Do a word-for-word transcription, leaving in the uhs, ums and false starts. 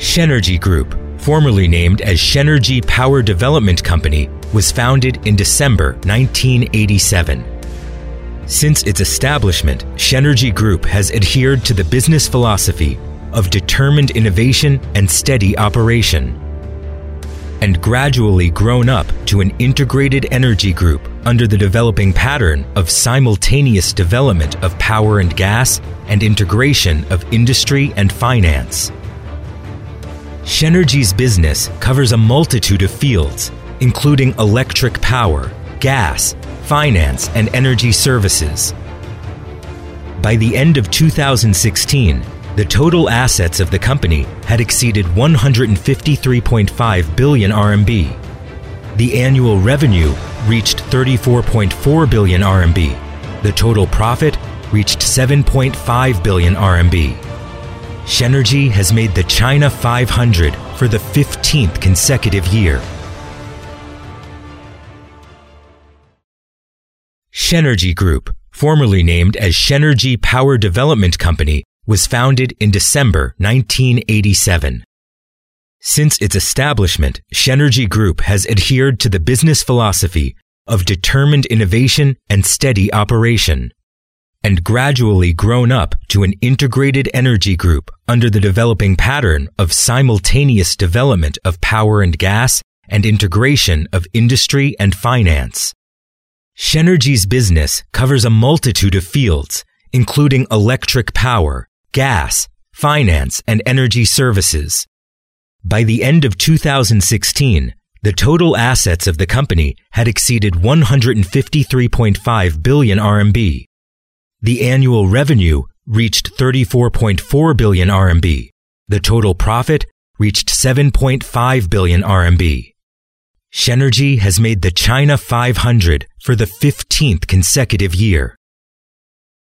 Shenergy Group, formerly named as Shenergy Power Development Company, was founded in December nineteen eighty-seven. Since its establishment, Shenergy Group has adhered to the business philosophy of determined innovation and steady operation, and gradually grown up to an integrated energy group under the developing pattern of simultaneous development of power and gas and integration of industry and finance. Shenergy's business covers a multitude of fields, including electric power, gas, finance, and energy services. By the end of two thousand sixteen, the total assets of the company had exceeded one hundred fifty-three point five billion R M B. The annual revenue reached thirty-four point four billion R M B. The total profit reached seven point five billion R M B. Shenergy has made the China five hundred for the fifteenth consecutive year. Shenergy Group, formerly named as Shenergy Power Development Company, was founded in December nineteen eighty-seven. Since its establishment, Shenergy Group has adhered to the business philosophy of determined innovation and steady operation, and gradually grown up to an integrated energy group under the developing pattern of simultaneous development of power and gas and integration of industry and finance. Shenergy's business covers a multitude of fields, including electric power, gas, finance, and energy services. By the end of two thousand sixteen, the total assets of the company had exceeded one hundred fifty-three point five billion R M B. The annual revenue reached thirty-four point four billion R M B. The total profit reached seven point five billion R M B. Shenergy has made the China five hundred for the fifteenth consecutive year.